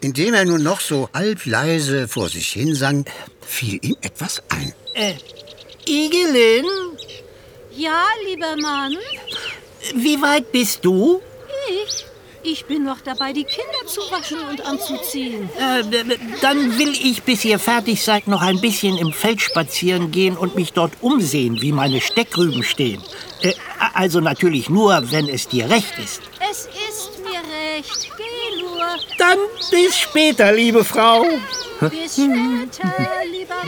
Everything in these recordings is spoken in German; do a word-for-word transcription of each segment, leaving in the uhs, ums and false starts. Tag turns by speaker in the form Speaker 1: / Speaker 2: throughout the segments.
Speaker 1: Indem er nun noch so halbleise vor sich hinsang, fiel ihm etwas ein.
Speaker 2: Äh, Igelin,
Speaker 3: Ja, lieber Mann,
Speaker 2: wie weit bist du?
Speaker 3: ich. Ich bin noch dabei, die Kinder zu waschen und anzuziehen.
Speaker 2: Äh, d- dann will ich, bis ihr fertig seid, noch ein bisschen im Feld spazieren gehen und mich dort umsehen, wie meine Steckrüben stehen. Äh, also natürlich nur, wenn es dir recht ist.
Speaker 3: Es ist mir recht. Geh nur.
Speaker 2: Dann bis später, liebe Frau.
Speaker 3: Bis später, lieber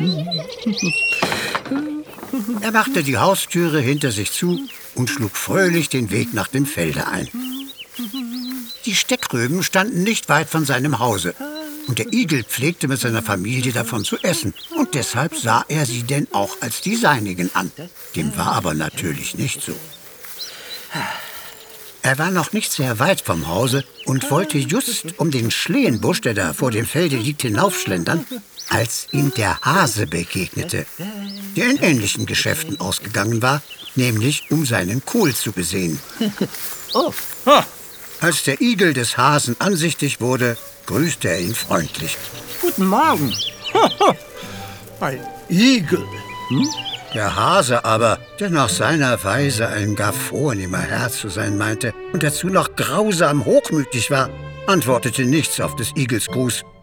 Speaker 3: Mann.
Speaker 1: Er machte die Haustüre hinter sich zu und schlug fröhlich den Weg nach dem Felde ein. Die Steckrüben standen nicht weit von seinem Hause. Und der Igel pflegte mit seiner Familie davon zu essen. Und deshalb sah er sie denn auch als die seinigen an. Dem war aber natürlich nicht so. Er war noch nicht sehr weit vom Hause und wollte just um den Schlehenbusch, der da vor dem Felde liegt, hinaufschlendern, als ihm der Hase begegnete, der in ähnlichen Geschäften ausgegangen war, nämlich um seinen Kohl zu besehen.
Speaker 2: Oh.
Speaker 1: Als der Igel des Hasen ansichtig wurde, grüßte er ihn freundlich.
Speaker 2: Guten Morgen. Ein Igel. Hm?
Speaker 1: Der Hase aber, der nach seiner Weise ein gar vornehmer Herr zu sein meinte und dazu noch grausam hochmütig war, antwortete nichts auf des Igels Gruß